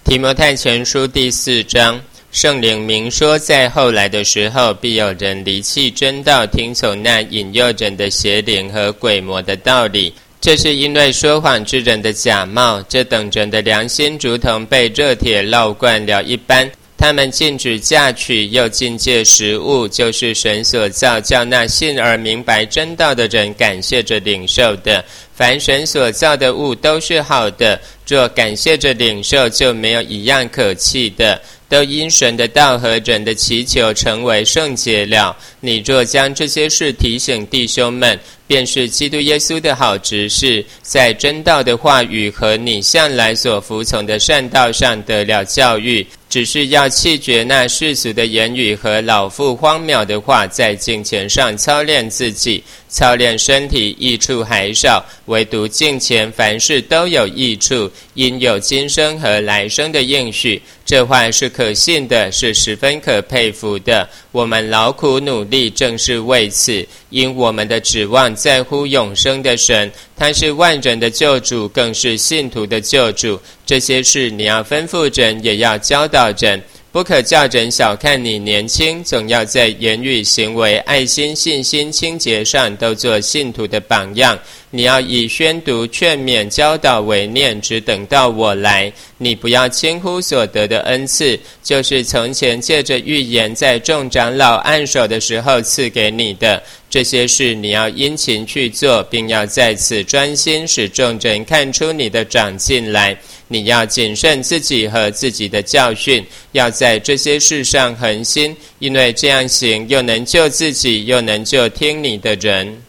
提摩太前书第4章，圣灵明说，在后来的时候，必有人离弃真道，听从那引诱人的邪灵和鬼魔的道理。这是因为说谎之人的假冒，这等人的良心如同被热铁烙惯了一般。他们禁止嫁娶，又禁戒食物，就是神所造，叫那信而明白真道的人感谢着领受的。凡神所造的物都是好的，若感谢着领受，就没有一样可弃的，都因神的道和人的祈求成为圣洁了。你若将这些事提醒弟兄们，便是基督耶稣的好执事，在真道的话语和你向来所服从的善道上得了教育，只是要弃绝那世俗的言语和老妇荒渺的话，在敬虔上操练自己，操练身体益处还少，唯独敬虔凡事都有益处，因有今生和来生的应许。这话是可信的，是十分可佩服的。我们劳苦努力，正是为此，因我们的指望在乎永生的神，他是万人的救主，更是信徒的救主。这些事你要吩咐人，也要教导人，不可叫人小看你年轻，总要在言语、行为、爱心、信心、清洁上都做信徒的榜样。你要以宣读、劝勉、教导为念，只等到我来。你不要轻忽所得的恩赐，就是从前借着预言在众长老按手的时候赐给你的。这些事你要殷勤去做，并要在此专心，使众人看出你的长进来。你要谨慎自己和自己的教训，要在这些事上恒心，因为这样行，又能救自己，又能救听你的人。